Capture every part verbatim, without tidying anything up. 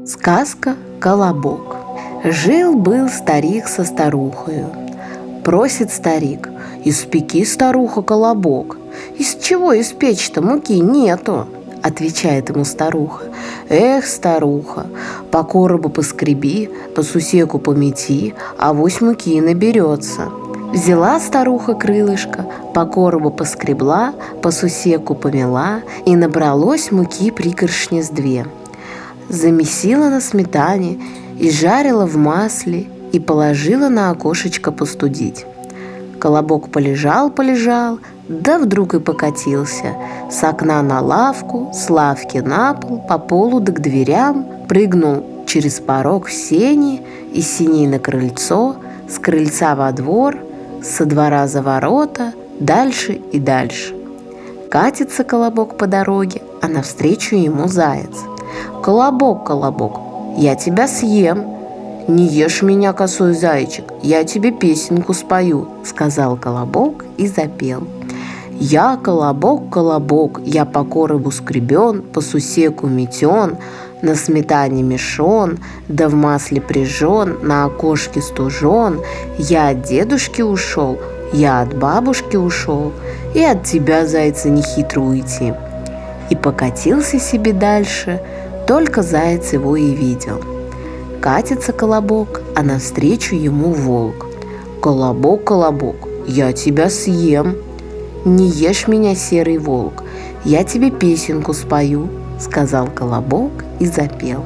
Сказка «Колобок». Жил-был старик со старухою. Просит старик: «Испеки, старуха, колобок». «Из чего испечь-то? Муки нету», — отвечает ему старуха. «Эх, старуха, по коробу поскреби, по сусеку помети, авось муки наберется». Взяла старуха крылышко, по коробу поскребла, по сусеку помела, и набралось муки пригоршни с две. Замесила на сметане и жарила в масле, и положила на окошечко постудить. Колобок полежал-полежал, да вдруг и покатился. С окна на лавку, с лавки на пол, по полу да к дверям, прыгнул через порог в сени, из сеней на крыльцо, с крыльца во двор, со двора за ворота, дальше и дальше. Катится колобок по дороге, а навстречу ему заяц. «Колобок, колобок, я тебя съем». «Не ешь меня, косой зайчик, я тебе песенку спою», — сказал колобок и запел. «Я колобок, колобок, я по коробу скребен, по сусеку метен, на сметане мешон, да в масле прижен, на окошке стужен. Я от дедушки ушел, я от бабушки ушел, и от тебя, зайца, нехитро уйти». И покатился себе дальше, только заяц его и видел. Катится колобок, а навстречу ему волк. «Колобок, колобок, я тебя съем». «Не ешь меня, серый волк, я тебе песенку спою», — сказал колобок и запел.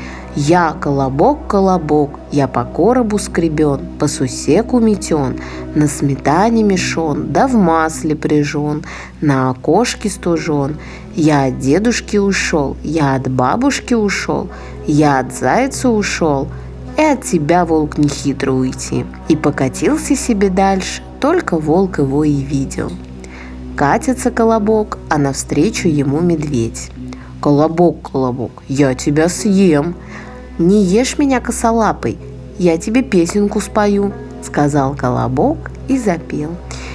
«Я колобок, колобок, я по коробу скребен, по сусеку метен, на сметане мешон, да в масле прижен, на окошке стужен. Я от дедушки ушел, я от бабушки ушел, я от зайца ушел, и от тебя, волк, нехитро уйти». И покатился себе дальше, только волк его и видел. Катится колобок, а навстречу ему медведь. «Колобок, колобок, я тебя съем». «Не ешь меня, косолапый, я тебе песенку спою», — сказал колобок и запел.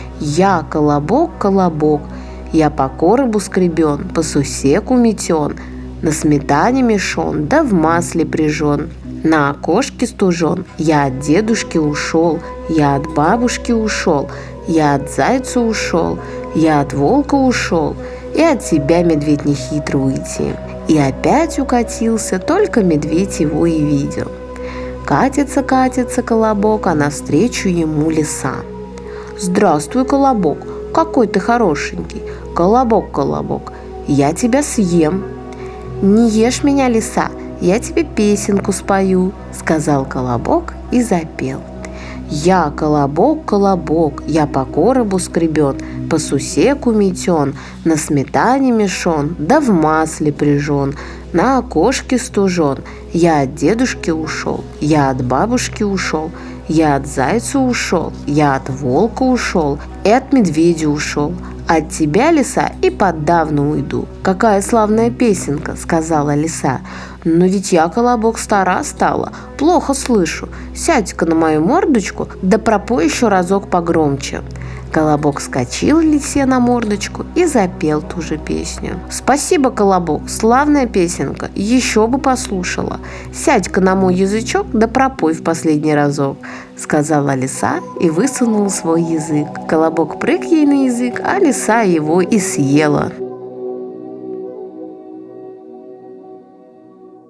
«Я колобок, колобок, я по коробу скребен, по сусеку метен, на сметане мешон, да в масле прижен, на окошке стужен. Я от дедушки ушел, я от бабушки ушел, я от зайца ушел, я от волка ушел, и от тебя, медведь, нехитро уйти». И опять укатился, только медведь его и видел. Катится, катится колобок, а навстречу ему лиса. «Здравствуй, колобок, какой ты хорошенький. Колобок, колобок, я тебя съем». «Не ешь меня, лиса, я тебе песенку спою», — сказал колобок и запел. «Я колобок, колобок, я по коробу скребен, по сусеку метен, на сметане мешон, да в масле прижен, на окошке стужен. Я от дедушки ушел, я от бабушки ушел, я от зайца ушел, я от волка ушел, и от медведя ушел. От тебя, лиса, и подавно уйду». «Какая славная песенка», — сказала лиса. «Но ведь я, колобок, стара стала, плохо слышу. Сядь-ка на мою мордочку, да пропой еще разок погромче». Колобок вскочил лисе на мордочку и запел ту же песню. «Спасибо, колобок, славная песенка, еще бы послушала. Сядь-ка на мой язычок, да пропой в последний разок», — сказала лиса и высунула свой язык. Колобок прыг ей на язык, а лиса его и съела.